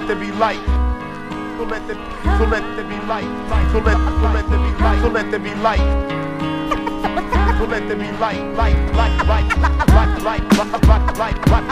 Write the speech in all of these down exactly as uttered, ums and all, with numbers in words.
let there be light. So let there, so let there be light. So let, so let there be light. So let there be light. So let there be light, light, light, light, light, light, light, light, light, light, light,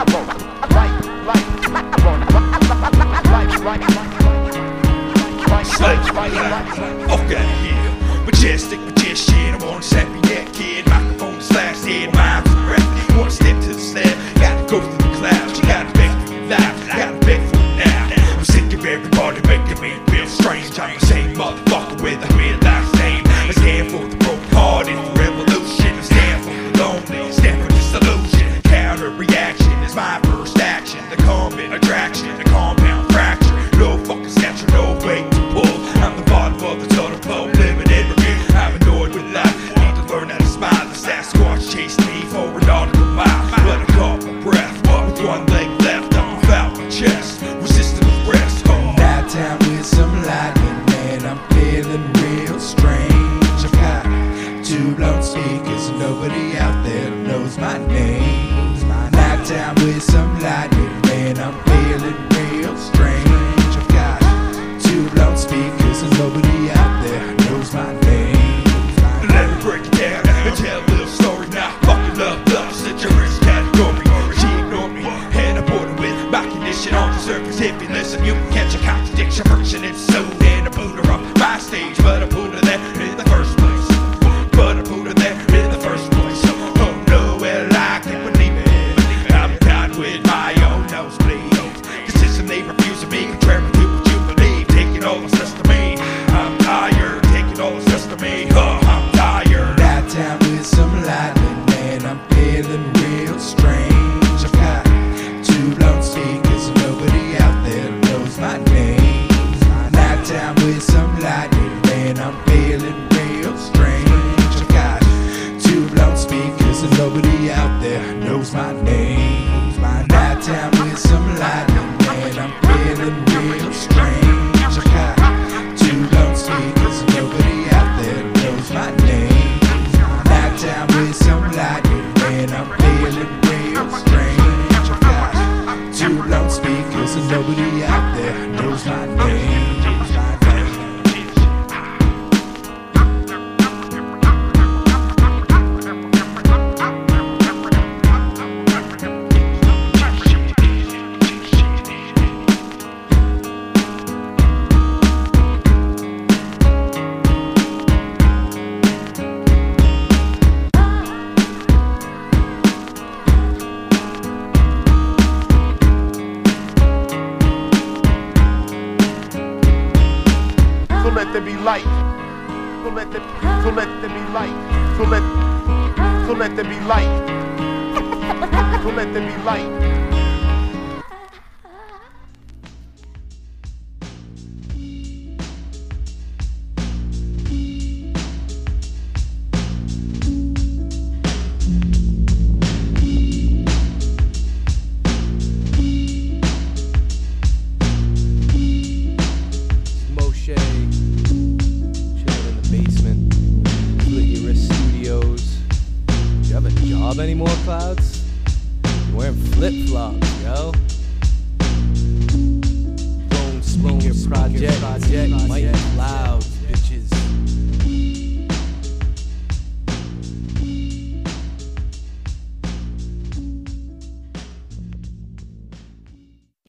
light, light, off out of here. Majestic magician, I wanna set me that kid. Microphone is last head, miles of breath. Wanna step to the slab, gotta go through the clouds. You gotta beg for your life, gotta beg for it now. I'm sick of everybody making me feel strange. I'm the same motherfucker with a real last name. I stand for the broken hearted, for revolution. I stand for the lonely, stand for the solution. Counter reaction is my first action. The common attraction, the compound fracture. No fucking stature, no way to pull. I'm the bottom of the totem pole, limited review. I'm annoyed with life, need to learn how to smile. The Sasquatch chased me for a nautical mile, but I caught my breath with one leg left. I'm without my chest, resisting the rest. Oh. Nighttime with some lightning, man, I'm feeling real strange. I've got two blown speakers, nobody out there knows my name. Nighttime with some lightning, man, I'm feeling real strange. I've got two blown speakers and nobody out there knows my name. Let me break it down and tell a little story now. Fucking love, love, such a rich category. She ignored me and I bought her with my condition on the surface. If you listen, you can catch a contradiction. Friction and so and I put her up my stage, but I put her there in the first place. But I put her there in the first place. Oh no, well I can't believe it. I'm tired with my own nosebleeds, consistently refusing me, contrary to what you believe. Taking all the stress to me, I'm tired. Taking all the stress to me, huh, I'm tired. Nighttime with some lightning, man, I'm feeling real strange. I've got two blown speakers and nobody out there knows my name. Nighttime with some lightning, man, I'm feeling real strange. I've got two blown speakers and nobody out there knows my name. Nighttime with some lightning, man, I'm feeling real strange. I've got two blown speakers and nobody out there knows my name. Nighttime with some lightning, man, I'm feeling real strange. I've got two blown speakers and nobody out there knows my name. So let there be light. So let there, so let there be light. So let, so let there be light. So let there be light. Anymore, Clouds? You're wearing flip-flops, yo. Phone speaker project, project, Mike Loud.